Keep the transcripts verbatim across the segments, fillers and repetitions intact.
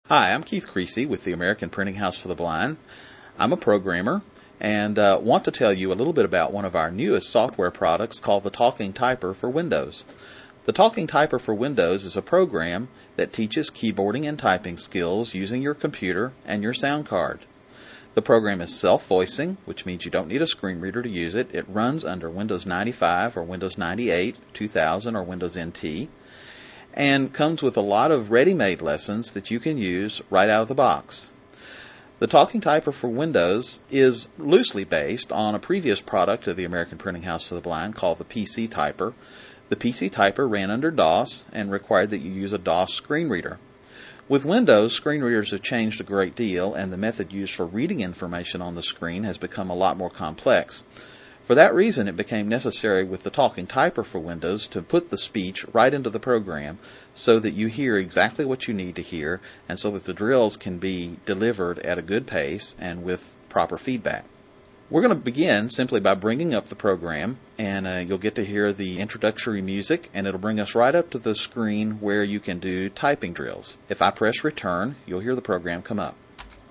Hi, I'm Keith Creasy with the American Printing House for the Blind. I'm a programmer and uh, want to tell you a little bit about one of our newest software products called the Talking Typer for Windows. The Talking Typer for Windows is a program that teaches keyboarding and typing skills using your computer and your sound card. The program is self-voicing, which means you don't need a screen reader to use it. It runs under Windows ninety-five or Windows ninety-eight, two thousand, or Windows N T, and comes with a lot of ready-made lessons that you can use right out of the box. The Talking Typer for Windows is loosely based on a previous product of the American Printing House for the Blind called the P C Typer. The P C Typer ran under DOS and required that you use a DOS screen reader. With Windows, screen readers have changed a great deal, and the method used for reading information on the screen has become a lot more complex. For that reason, it became necessary with the Talking Typer for Windows to put the speech right into the program so that you hear exactly what you need to hear and so that the drills can be delivered at a good pace and with proper feedback. We're going to begin simply by bringing up the program, and uh, you'll get to hear the introductory music, and it'll bring us right up to the screen where you can do typing drills. If I press return, you'll hear the program come up.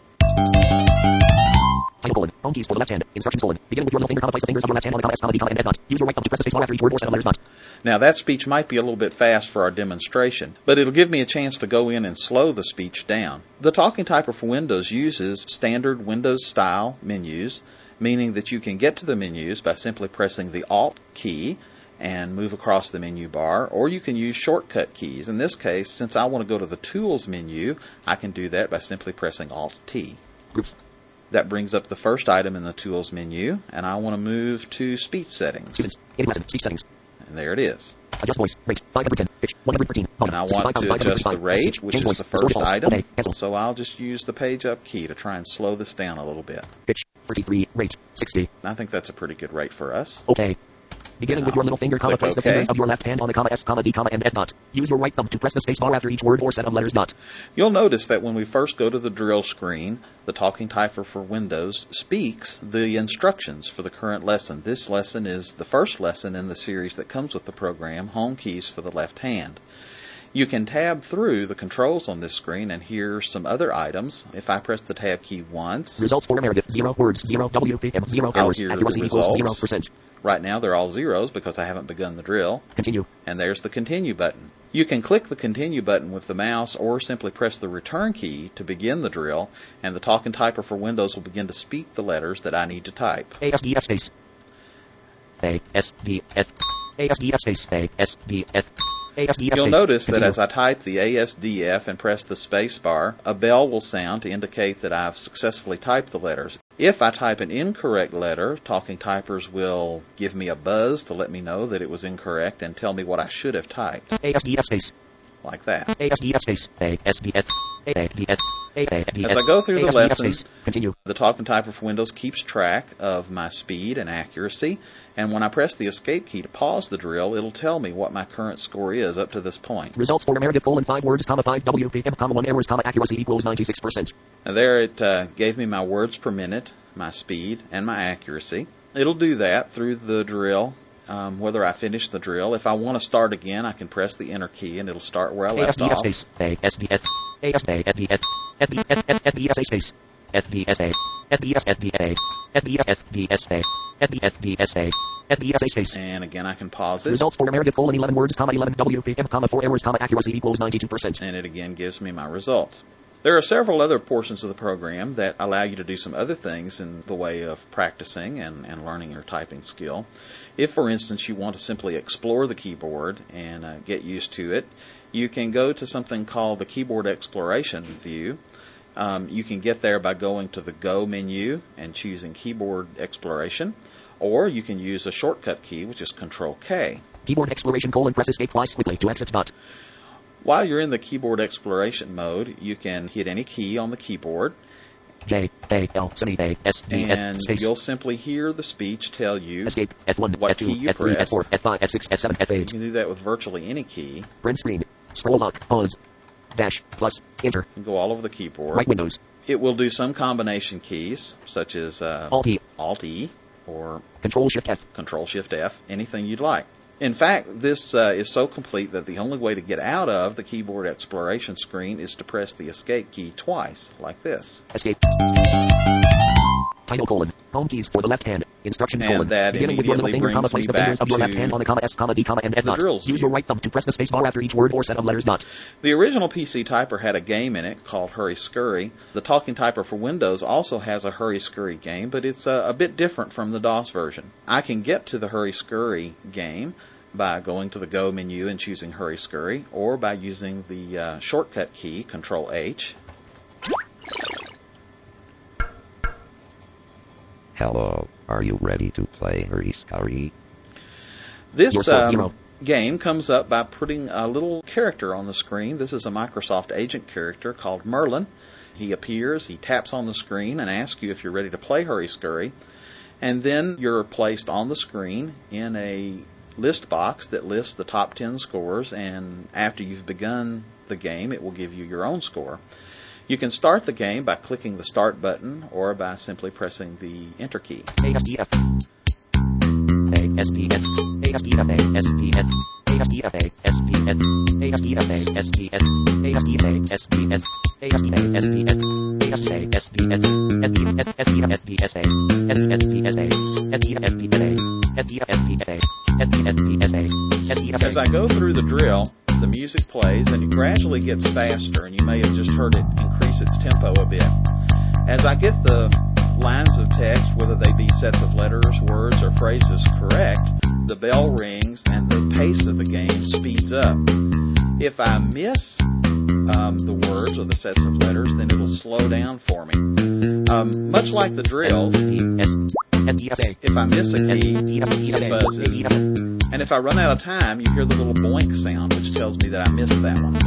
Title colon. Home keys for the left hand. Instructions colon. Beginning with your middle finger, comma, place the fingers of your left hand on the comma, S, comma, D, comma, and F dot. Use your right thumb to press the space bar after each word or set of letters dot. Now that speech might be a little bit fast for our demonstration, but it'll give me a chance to go in and slow the speech down. The Talking Typer for Windows uses standard Windows style menus, meaning that you can get to the menus by simply pressing the Alt key and move across the menu bar, or you can use shortcut keys. In this case, since I want to go to the Tools menu, I can do that by simply pressing Alt T. Groups. That brings up the first item in the Tools menu, and I want to move to Speech Settings. Students. Any lesson. Speech settings. And there it is. Adjust voice. Rate. five hundred ten. Pitch. one hundred thirteen. And I want to adjust the rate, which is the first item. So I'll just use the page up key to try and slow this down a little bit. Pitch. thirty-three. Rate. sixty. I think that's a pretty good rate for us. Okay. Beginning with your middle finger, comma, place the OK. fingers of your left hand on the comma, S, comma, D, comma, and F dot. Use your right thumb to press the space bar after each word or set of letters dot. You'll notice that when we first go to the drill screen, the Talking Typer for Windows speaks the instructions for the current lesson. This lesson is the first lesson in the series that comes with the program, Home Keys for the Left Hand. You can tab through the controls on this screen and hear some other items. If I press the tab key once, results for Meredith, zero words, zero W P M, zero I'll hours, hear the accuracy equals zero results. percent. Right now they're all zeros because I haven't begun the drill. Continue. And there's the Continue button. You can click the Continue button with the mouse or simply press the Return key to begin the drill, and the Talking Typer for Windows will begin to speak the letters that I need to type. A S D F space. A S D F. A S D F space. A S D F. A S D F You'll space. notice Continue. that as I type the A S D F and press the space bar, a bell will sound to indicate that I've successfully typed the letters. If I type an incorrect letter, Talking Typers will give me a buzz to let me know that it was incorrect and tell me what I should have typed. A S D F space. Like that. A S D F space. A S D F. A S D F. A S D F. As I go through the A S D F lessons, space. Continue. the Talking Typer for Windows keeps track of my speed and accuracy, and when I press the Escape key to pause the drill, it'll tell me what my current score is up to this point. Results for Meredith, colon, five words, comma, five W P M, comma, one errors, comma, accuracy equals ninety-six percent. And there it uh, gave me my words per minute, my speed, and my accuracy. It'll do that through the drill, um, whether I finish the drill. If I want to start again, I can press the Enter key, and it'll start where I left A S D F off. space. A S D F. A S D F. F D F. F D F. F D S A space. F D S A. F D S. F D A. F D F. F D S A. F D F D S A. F D S A space. And again, I can pause it, Results for Meredith, colon, eleven words, comma, eleven W P M, comma, four errors, comma, accuracy equals ninety-two percent. and it again gives me my results. There are several other portions of the program that allow you to do some other things in the way of practicing and, and learning your typing skill. If, for instance, you want to simply explore the keyboard and uh, get used to it, you can go to something called the Keyboard Exploration view. Um, you can get there by going to the Go menu and choosing Keyboard Exploration, or you can use a shortcut key, which is Control K. Keyboard exploration, colon, press escape twice quickly to exit dot. While you're in the keyboard exploration mode, you can hit any key on the keyboard, J, A, L, semi, A, S, D, and F, space. you'll simply hear the speech tell you Escape, F one, what F two, key you F three, F pressed. four, F five, F six, F seven, F You eight. can do that with virtually any key. Print screen. Scroll lock, pause. Dash, plus, enter. You can go all over the keyboard. Right windows. It will do some combination keys, such as uh, Alt E. Alt E or Control Shift F. Control Shift F, anything you'd like. In fact, this uh, is so complete that the only way to get out of the keyboard exploration screen is to press the escape key twice, like this. Escape. Title colon. Home keys for the left hand. Instructions And colon. that Beginning with your middle immediately finger, comma, brings place me the fingers back of your left to hand on the comma S, comma D, comma, and F the dot. drills Use view. your right thumb to press the space bar after each word or set of letters dot. The original P C Typer had a game in it called Hurry Scurry. The Talking Typer for Windows also has a Hurry Scurry game, but it's a, a bit different from the DOS version. I can get to the Hurry Scurry game by going to the Go menu and choosing Hurry Scurry, or by using the uh, shortcut key, Control H. Hello, are you ready to play Hurry Scurry? This Your score, um, zero. game comes up by putting a little character on the screen. This is a Microsoft Agent character called Merlin. He appears, he taps on the screen and asks you if you're ready to play Hurry Scurry. And then you're placed on the screen in a list box that lists the top ten scores, and after you've begun the game, it will give you your own score. You can start the game by clicking the Start button or by simply pressing the Enter key. A S D F. A S D F. A S D F. A S D F. A S D F. A S D F. A S D F. A S D F. A S D F. A S D F. A S D F. A S D F. A S D F. S D F. S D F. S D F. S D S A. S D F. S D S A. S D F. S D S A. S D F. S D S A. S D F. S D S A. S D F. As I go through the drill, the music plays and it gradually gets faster, and you may have just heard it increase its tempo a bit. As I get the lines of text, whether they be sets of letters, words, or phrases, correct, the bell rings and the pace of the game speeds up. If I miss um, the words or the sets of letters, then it'll slow down for me. Um, much like the drills, if I miss a key, it buzzes. And if I run out of time, you hear the little boink sound, which tells me that I missed that one.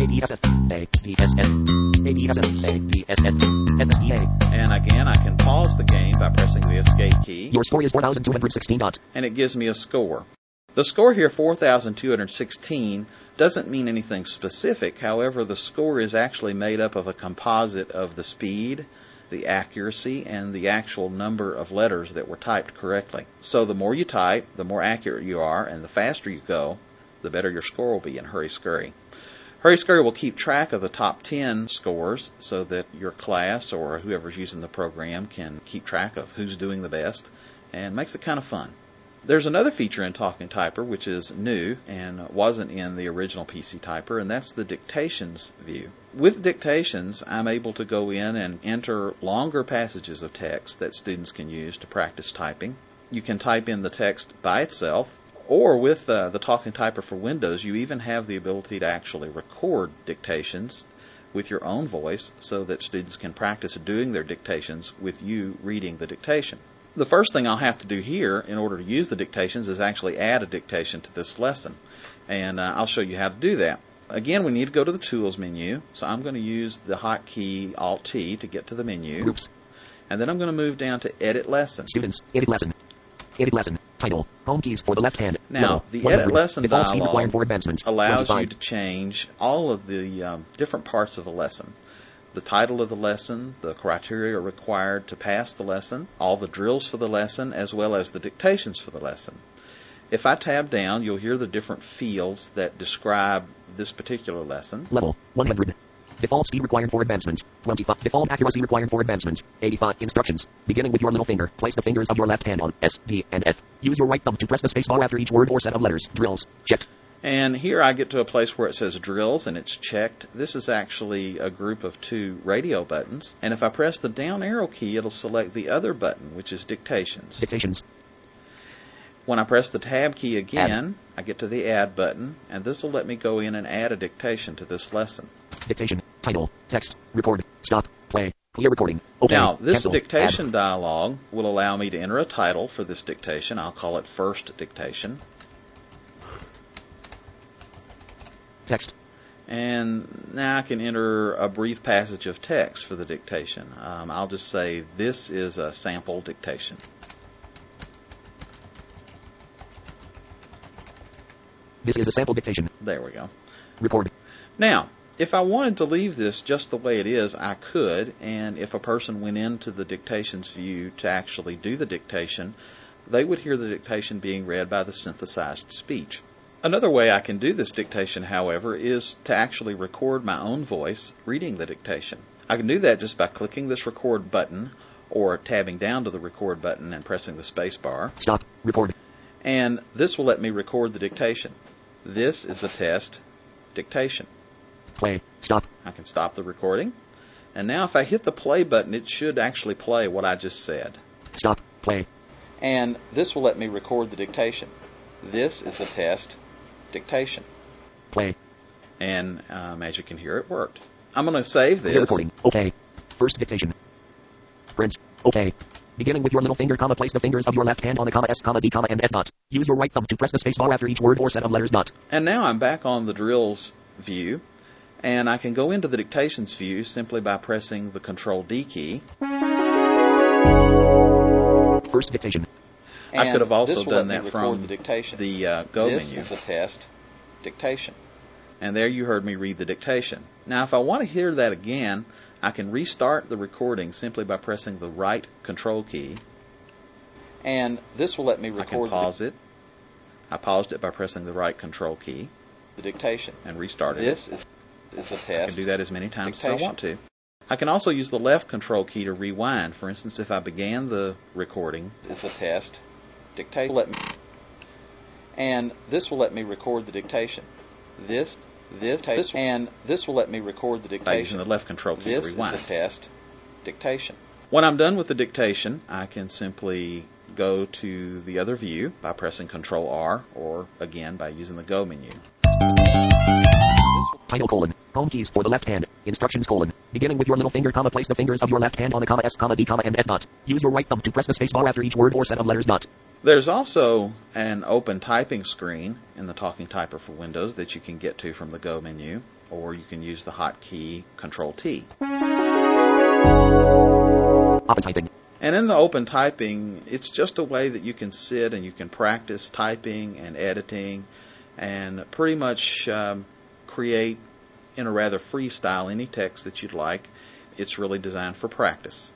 And again, I can pause the game by pressing the escape key. Your score is four thousand two hundred sixteen dot. And it gives me a score. The score here, four thousand two hundred sixteen, doesn't mean anything specific. However, the score is actually made up of a composite of the speed, the accuracy, and the actual number of letters that were typed correctly. So the more you type, the more accurate you are, and the faster you go, the better your score will be in Hurry Scurry. Hurry Scurry will keep track of the top ten scores so that your class or whoever's using the program can keep track of who's doing the best, and makes it kind of fun. There's another feature in Talking Typer which is new and wasn't in the original P C Typer, and that's the dictations view. With dictations, I'm able to go in and enter longer passages of text that students can use to practice typing. You can type in the text by itself, or with uh, the Talking Typer for Windows, you even have the ability to actually record dictations with your own voice so that students can practice doing their dictations with you reading the dictation. The first thing I'll have to do here in order to use the dictations is actually add a dictation to this lesson. And uh, I'll show you how to do that. Again, we need to go to the Tools menu. So I'm going to use the hotkey Alt-T to get to the menu. Groups. And then I'm going to move down to Edit Lesson. Students. Edit lesson. Edit lesson. Title. Home keys for the left hand. Now, Level. the one hundred. Edit Lesson Default speed required dialog for advancement. allows twenty-five. you to change all of the um, different parts of a lesson. The title of the lesson, the criteria required to pass the lesson, all the drills for the lesson, as well as the dictations for the lesson. If I tab down, you'll hear the different fields that describe this particular lesson. Level. one hundred. Default speed required for advancement. twenty-five. Default accuracy required for advancement. eighty-five. Instructions. Beginning with your middle finger. Place the fingers of your left hand on S, D, and F. Use your right thumb to press the space bar after each word or set of letters. Drills. Checked. And here I get to a place where it says drills and it's checked. This is actually a group of two radio buttons. And if I press the down arrow key, it'll select the other button, which is dictations. Dictations. When I press the tab key again, Add. I get to the add button, and this will let me go in and add a dictation to this lesson. Dictation. Title. Text. Record. Stop. Play. Clear recording. Okay. Now, this Cancel. dictation Add. dialog will allow me to enter a title for this dictation. I'll call it First Dictation. Text. And now I can enter a brief passage of text for the dictation. Um, I'll just say this is a sample dictation. This is a sample dictation. There we go. Record. Now, if I wanted to leave this just the way it is, I could, and if a person went into the dictations view to actually do the dictation, they would hear the dictation being read by the synthesized speech. Another way I can do this dictation, however, is to actually record my own voice reading the dictation. I can do that just by clicking this record button or tabbing down to the record button and pressing the space bar. Stop. Record. And this will let me record the dictation. This is a test dictation. Play. Stop. I can stop the recording. And now if I hit the play button, it should actually play what I just said. Stop. Play. And this will let me record the dictation. This is a test dictation. Play. And um, as you can hear, it worked. I'm going to save this. Recording. Okay. First dictation. Print. Okay. Beginning with your little finger, comma, place the fingers of your left hand on the comma S, comma D, comma and F dot. Use your right thumb to press the space bar after each word or set of letters dot. And now I'm back on the drills view, and I can go into the dictations view simply by pressing the Control D key. First dictation. I could have also done that from the, dictation. the uh, Go this menu. This is a test dictation. And there you heard me read the dictation. Now if I want to hear that again, I can restart the recording simply by pressing the right Control key. And this will let me I record can pause it. I paused it by pressing the right Control key the dictation. and restarted This it. is, is a I test. can do that as many times dictation. as I want to. I can also use the left Control key to rewind. For instance, if I began the recording, It's a test dictation. Let me, and this will let me record the dictation. This, this, this, and this will let me record the by using dictation. the left Control key This to is rewind. a test dictation. When I'm done with the dictation, I can simply go to the other view by pressing Control R, or again by using the Go menu. Title colon. Home keys for the left hand. Instructions colon. Beginning with your little finger, comma, place the fingers of your left hand on the comma S, comma D, comma and F dot. Use your right thumb to press the space bar after each word or set of letters dot. There's also an open typing screen in the Talking Typer for Windows that you can get to from the Go menu, or you can use the hotkey Control T. Open typing. And in the open typing, it's just a way that you can sit and you can practice typing and editing and pretty much um, create in a rather freestyle any text that you'd like. It's really designed for practice.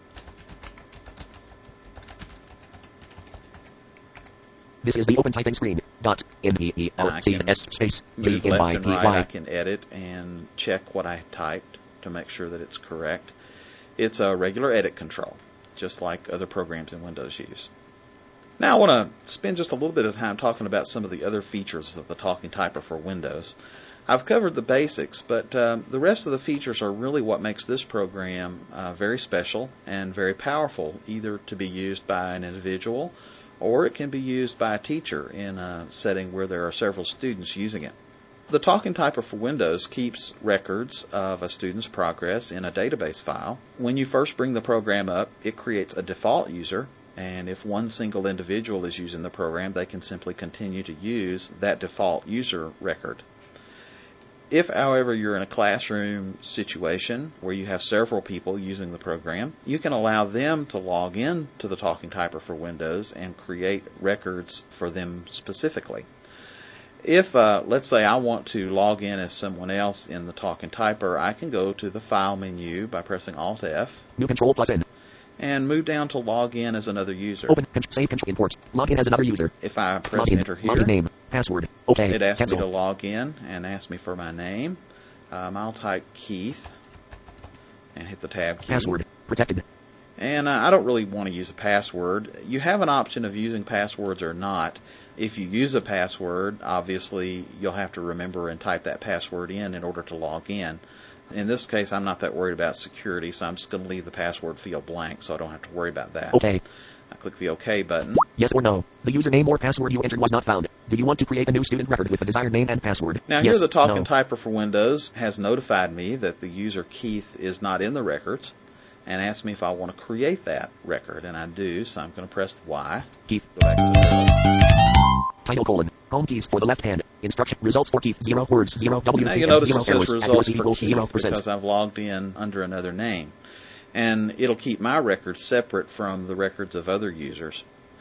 This is the open typing screen. Dot. N E E L C S space. G Move N left Y and P right. I Y. can edit and check what I typed to make sure that it's correct. It's a regular edit control, just like other programs in Windows use. Now I want to spend just a little bit of time talking about some of the other features of the Talking Typer for Windows. I've covered the basics, but uh, the rest of the features are really what makes this program uh, very special and very powerful, either to be used by an individual or it can be used by a teacher in a setting where there are several students using it. The Talking Typer for Windows keeps records of a student's progress in a database file. When you first bring the program up, it creates a default user, and if one single individual is using the program, they can simply continue to use that default user record. If, however, you're in a classroom situation where you have several people using the program, you can allow them to log in to the Talking Typer for Windows and create records for them specifically. If, uh, let's say, I want to log in as someone else in the Talking Typer, I can go to the File menu by pressing Alt F New control plus N. and move down to Log in as another user. Open. Con- save control. Import. Log in as another user. If I press Login. Enter here, Login name. Password. Okay. it asks Cancel. me to log in and ask me for my name. Um, I'll type Keith and hit the Tab key. Password. Protected. And uh, I don't really want to use a password. You have an option of using passwords or not. If you use a password, obviously you'll have to remember and type that password in in order to log in. In this case, I'm not that worried about security, so I'm just going to leave the password field blank so I don't have to worry about that. Okay. I click the OK button. Yes or no. The username or password you entered was not found. Do you want to create a new student record with the desired name and password? Now yes, here the Talking no. Typer for Windows has notified me that the user Keith is not in the records and asked me if I want to create that record, and I do, so I'm going to press Y. Keith. Go back to the drill. Title colon. Home keys for the left hand. Instruction. Results for Keith. Zero words. Zero W. Now P you M, notice zero it says errors. results Accuracy for equals zero Keith percent. because I've logged in under another name. And it'll keep my records separate from the records of other users.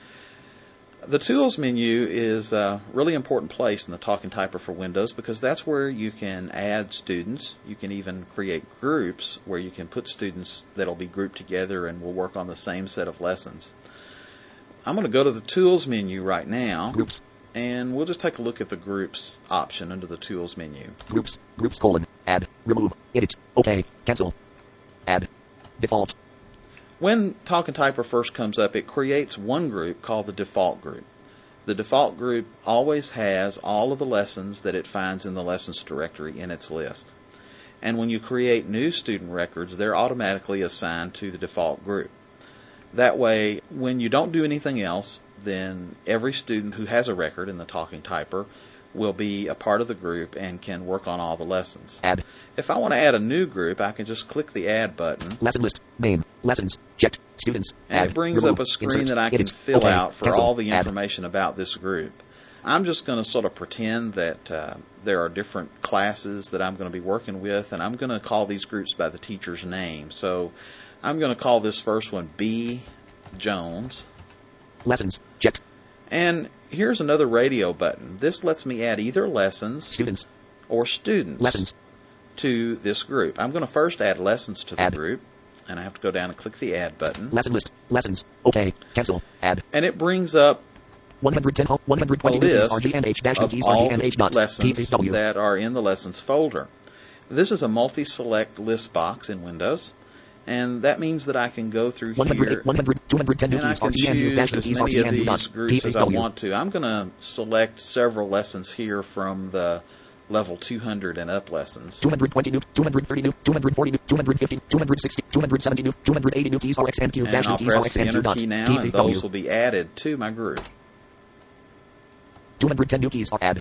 The Tools menu is a really important place in the Talking Typer for Windows because that's where you can add students. You can even create groups where you can put students that'll be grouped together and will work on the same set of lessons. I'm going to go to the Tools menu right now. Groups. And we'll just take a look at the groups option under the tools menu. Groups. Groups colon. Add. Remove. Edit. OK. Cancel. Add. Default. When Talking Typer first comes up, it creates one group called the default group. The default group always has all of the lessons that it finds in the lessons directory in its list. And when you create new student records, they're automatically assigned to the default group. That way, when you don't do anything else, then every student who has a record in the Talking Typer will be a part of the group and can work on all the lessons. Add. If I want to add a new group, I can just click the Add button. Lesson list. Name. Lessons. Checked. Students. And Add. it brings Remove. up a screen Insert. that I can Edit. fill OK. out for Cancel. all the Add. information about this group. I'm just going to sort of pretend that uh, there are different classes that I'm going to be working with, and I'm going to call these groups by the teacher's name. So I'm going to call this first one B. Jones. Lessons. Checked. And here's another radio button. This lets me add either lessons Students. or students Lessons. to this group. I'm going to first add lessons to the Add. group, and I have to go down and click the Add button. Lesson list. Lessons. OK. Cancel. Add. And it brings up one hundred ten. one hundred a twenty list R G N H dash of keys all R G N H the dot T lessons V W. that are in the lessons folder. This is a multi-select list box in Windows, and that means that I can go through one hundred, here one hundred, two hundred ten and I keys can R G N U dash choose as keys many of R G N U dot these groups as I T V W. want to. I'm going to select several lessons here from the level two hundred and up lessons. two hundred twenty new, two hundred thirty new, two hundred forty new, two hundred fifty, two hundred sixty, two hundred seventy new, two hundred eighty new keys R X N Q And dash I'll keys R press X the N Q Enter dot key now, T V and W. those will be added to my group. two hundred ten new keys are add.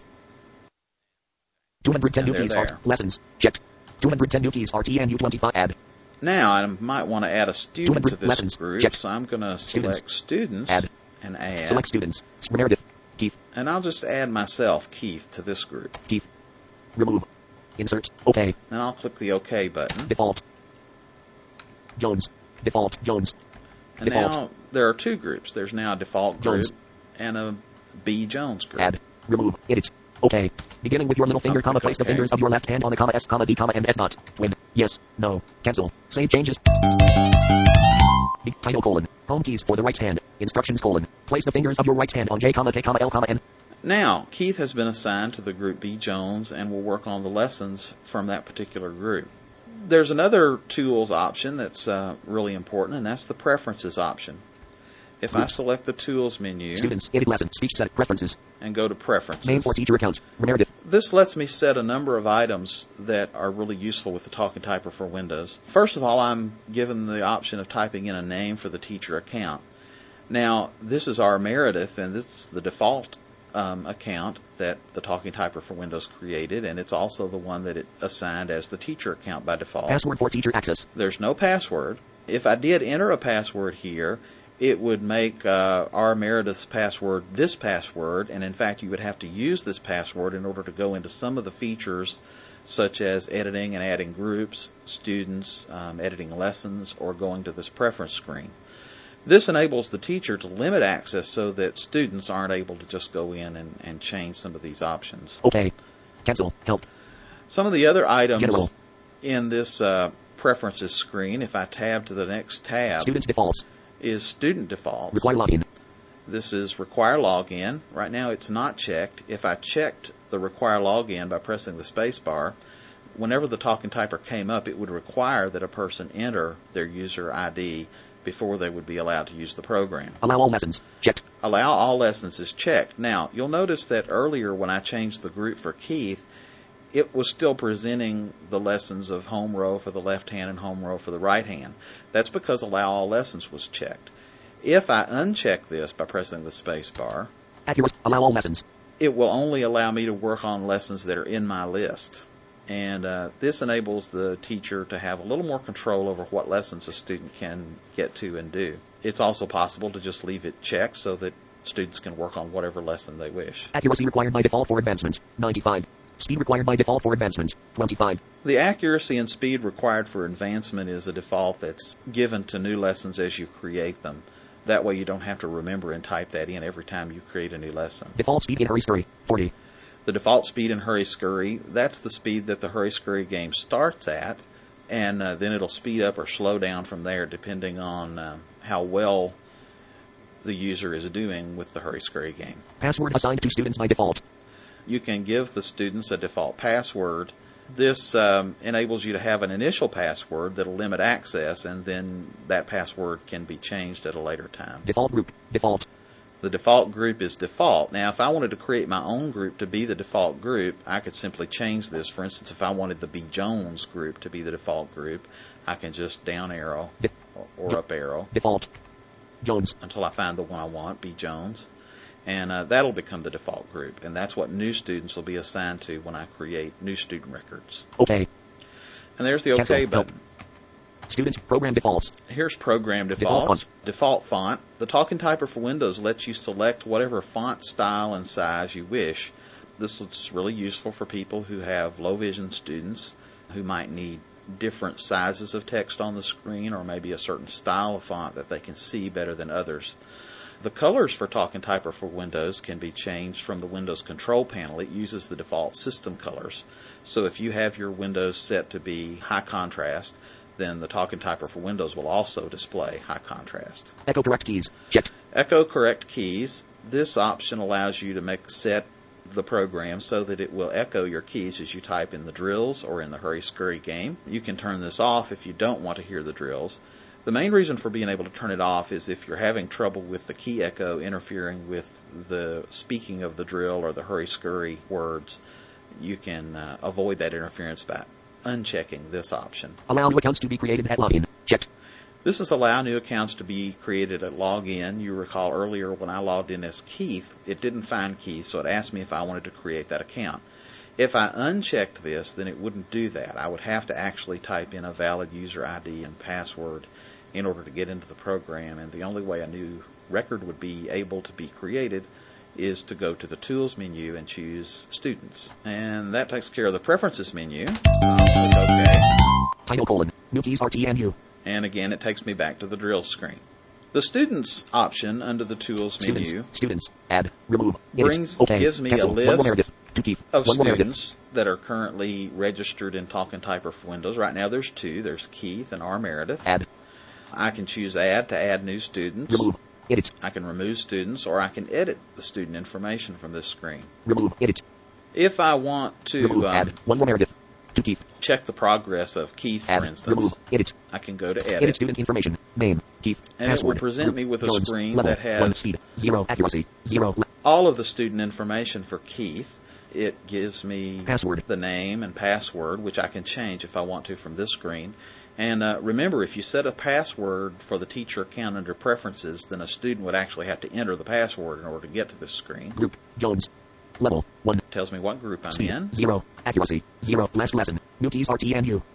two hundred ten And new they're keys are there. lessons. Checked. two hundred ten new keys are T N U twenty-five add. Now, I might want to add a student two hundred to this lessons. group, Check. so I'm going to Students. select students, Add. and add. Select students. Meredith. Keith. And I'll just add myself, Keith, to this group. Keith. Remove. Insert. OK. And I'll click the OK button. Default. Jones. Default. Jones. And Default. now there are two groups. There's now a default group Jones. and a B. Jones group. Add. Remove. Edit. OK. Beginning with your little finger, I'll comma, click place the OK. fingers of your left hand on the comma S, comma D, comma and F dot. Win. Yes. No. Cancel. Save changes. Big title colon. Home keys for the right hand. Instructions colon. Place the fingers of your right hand on J, comma, K, comma, L, comma, N. Now, Keith has been assigned to the group B. Jones and will work on the lessons from that particular group. There's another tools option that's uh, really important, and that's the preferences option. If I Groups. select the tools menu Students. Edit lesson. Speech set. Preferences. and go to preferences, Name for teacher account. Meredith. this lets me set a number of items that are really useful with the Talking Typer for Windows. First of all, I'm given the option of typing in a name for the teacher account. Now, this is our Meredith, and this is the default um, account that the Talking Typer for Windows created, and it's also the one that it assigned as the teacher account by default. Password for teacher access. There's no password. If I did enter a password here, it would make uh, our Meredith's password this password, and in fact you would have to use this password in order to go into some of the features such as editing and adding groups, students, um, editing lessons, or going to this preference screen. This enables the teacher to limit access so that students aren't able to just go in and, and change some of these options. OK. Cancel. Help. Some of the other items General. in this uh, preferences screen, if I tab to the next tab, Student defaults. is student defaults. Require login. This is require login. Right now it's not checked. If I checked the require login by pressing the space bar, whenever the Talking Typer came up, it would require that a person enter their user I D before they would be allowed to use the program. Allow all lessons. Checked. Allow all lessons is checked. Now, you'll notice that earlier when I changed the group for Keith, it was still presenting the lessons of home row for the left hand and home row for the right hand. That's because allow all lessons was checked. If I uncheck this by pressing the space bar, Accurate. Allow all lessons. it will only allow me to work on lessons that are in my list. And uh, this enables the teacher to have a little more control over what lessons a student can get to and do. It's also possible to just leave it checked so that students can work on whatever lesson they wish. Accuracy required by default for advancement. ninety-five. Speed required by default for advancement. twenty-five. The accuracy and speed required for advancement is a default that's given to new lessons as you create them. That way you don't have to remember and type that in every time you create a new lesson. Default speed in Hurry Scurry. forty. The default speed in Hurry Scurry, that's the speed that the Hurry Scurry game starts at, and uh, then it'll speed up or slow down from there depending on uh, how well the user is doing with the Hurry Scurry game. Password assigned to students by default. You can give the students a default password. This um, enables you to have an initial password that will limit access, and then that password can be changed at a later time. Default group. Default. The default group is default. Now, if I wanted to create my own group to be the default group, I could simply change this. For instance, if I wanted the B. Jones group to be the default group, I can just down arrow Def- or, or de- up arrow Default. Jones. until I find the one I want, B. Jones. And uh, that'll become the default group. And that's what new students will be assigned to when I create new student records. Okay. And there's the Cancel. OK button. Help. Students program defaults. Here's program Default defaults. font. Default font. The Talking Typer for Windows lets you select whatever font style and size you wish. This is really useful for people who have low vision students who might need different sizes of text on the screen, or maybe a certain style of font that they can see better than others. The colors for Talking Typer for Windows can be changed from the Windows control panel. It uses the default system colors. So if you have your Windows set to be high contrast, then the Talking Typer for Windows will also display high contrast. Echo correct keys. Checked. Echo correct keys. This option allows you to make set the program so that it will echo your keys as you type in the drills or in the Hurry Scurry game. You can turn this off if you don't want to hear the drills. The main reason for being able to turn it off is if you're having trouble with the key echo interfering with the speaking of the drill or the Hurry Scurry words, you can uh, avoid that interference by unchecking this option. Allow new accounts to be created at login. Checked. This is allow new accounts to be created at login. You recall earlier when I logged in as Keith, it didn't find Keith, so it asked me if I wanted to create that account. If I unchecked this, then it wouldn't do that. I would have to actually type in a valid user I D and password in order to get into the program, and the only way a new record would be able to be created is to go to the Tools menu and choose Students. And that takes care of the Preferences menu. I'll click OK. Title colon. New keys R T and U. And again, it takes me back to the drill screen. The Students option under the Tools Students. menu Students. Add. Remove. Edit. brings Okay. gives me Cancel. a One more list Meredith. Two Keith. of One more Meredith. students that are currently registered in Talking Typer for Windows. Right now there's two. There's Keith and R. Meredith. Add. I can choose Add to add new students. Remove. Edit. I can remove students, or I can edit the student information from this screen. Remove. Edit. If I want to Remove. um, Add. One more Meredith. Two Keith. check the progress of Keith, Add. for instance, Remove. Edit. I can go to Edit Edit. student information. Name. Keith. And it will Password. present Group. me with a Jones. screen Level. that has- One speed. Zero accuracy. Zero. Le- all of the student information for Keith. It gives me Password. the name and password, which I can change if I want to from this screen. And uh, remember, if you set a password for the teacher account under Preferences, then a student would actually have to enter the password in order to get to this screen. Group. Jones. Level. One. It tells me what group I'm Speed. in. Zero. Accuracy. Zero. Last lesson. New keys R T and U.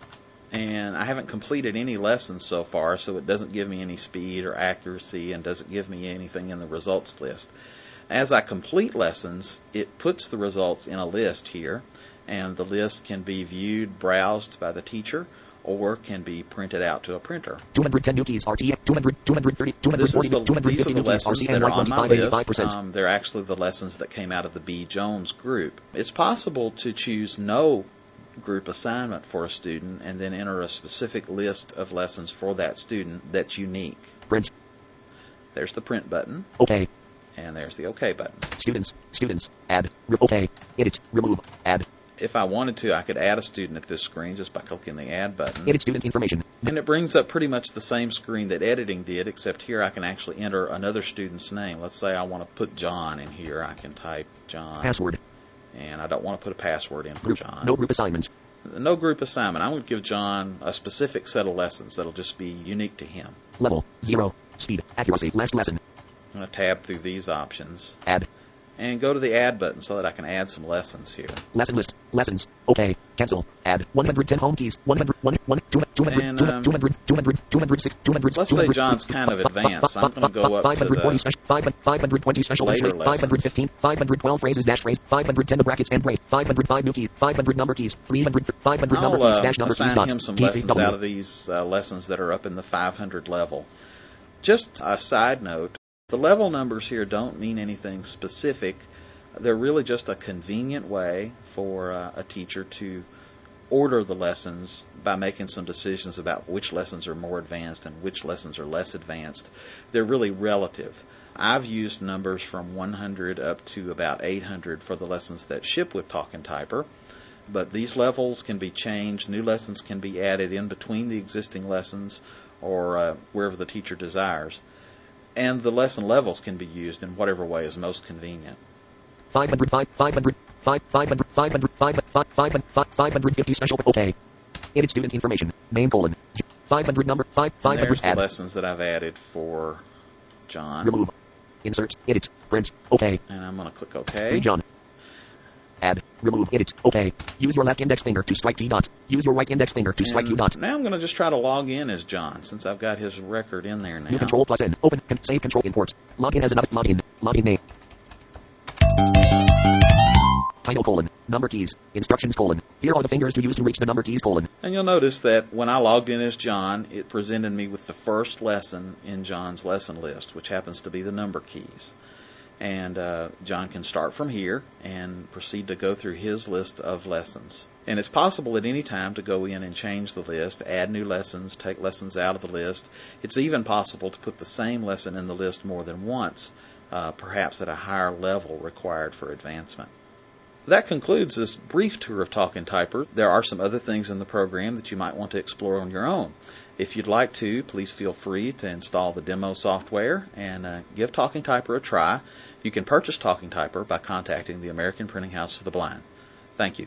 And I haven't completed any lessons so far, so it doesn't give me any speed or accuracy and doesn't give me anything in the results list. As I complete lessons, it puts the results in a list here, and the list can be viewed, browsed by the teacher, or can be printed out to a printer. two hundred ten new keys R T. two hundred, two hundred thirty, two hundred This is forty, the, two hundred these are fifty the new keys R lessons C that and are one on my twenty-five, eighty-five list. percent. Um, they're actually the lessons that came out of the B. Jones group. It's possible to choose no group assignment for a student and then enter a specific list of lessons for that student that's unique. Print. There's the print button, Okay. and there's the OK button. Students. Students. Add. Re- okay. Edit. Remove. Add. If I wanted to, I could add a student at this screen just by clicking the Add button. Edit student information. And it brings up pretty much the same screen that editing did, except here I can actually enter another student's name. Let's say I want to put John in here. I can type John. Password. And I don't want to put a password in for Group. John. No group assignment. No group assignment. I'm going to give John a specific set of lessons that'll just be unique to him. Level. Zero. Speed. Accuracy. Last lesson. I'm going to tab through these options Add. and go to the Add button so that I can add some lessons here. Lesson list. Lessons. Okay. Cancel. Add. one hundred ten home keys. one hundred, one, one, two hundred, And, two um, hundred, two hundred, two hundred, six, two hundred, let's say two hundred, John's kind of advanced. I'm going to go up five hundred to forty the special, five hundred twenty special later list, five hundred fifteen, five hundred twelve phrases dash phrase, five hundred ten brackets and brace, five hundred five new keys, five hundred number keys, three hundred, five hundred number I'll keys uh, dash number keys assign dot him some T lessons W. out of these uh, lessons that are up in the five hundred level. Just a side note, the level numbers here don't mean anything specific. They're really just a convenient way for uh, a teacher to order the lessons by making some decisions about which lessons are more advanced and which lessons are less advanced. They're really relative. I've used numbers from one hundred up to about eight hundred for the lessons that ship with Talking Typer, but these levels can be changed. New lessons can be added in between the existing lessons or uh, wherever the teacher desires. And the lesson levels can be used in whatever way is most convenient. five hundred, five hundred, five hundred, five hundred, five hundred fifty special. Okay. Edit student information. Name colon. five hundred number. five, And 500 there's the add. lessons that I've added for John. Remove. Insert. Edit. Print. Okay. And I'm going to click Free OK. John. Add. Remove. Edit. Okay. Use your left index finger to strike T dot. Use your right index finger to strike Q And dot. now I'm going to just try to log in as John since I've got his record in there New now. control plus N. Open. Con- save control import. Login as another. Login. Login name. Title colon. Number keys. Instructions colon. Here are the fingers to use to reach the number keys colon. And you'll notice that when I logged in as John, it presented me with the first lesson in John's lesson list, which happens to be the number keys. And uh, John can start from here and proceed to go through his list of lessons. And it's possible at any time to go in and change the list, add new lessons, take lessons out of the list. It's even possible to put the same lesson in the list more than once, uh, perhaps at a higher level required for advancement. That concludes this brief tour of Talking Typer. There are some other things in the program that you might want to explore on your own. If you'd like to, please feel free to install the demo software and uh, give Talking Typer a try. You can purchase Talking Typer by contacting the American Printing House for the Blind. Thank you.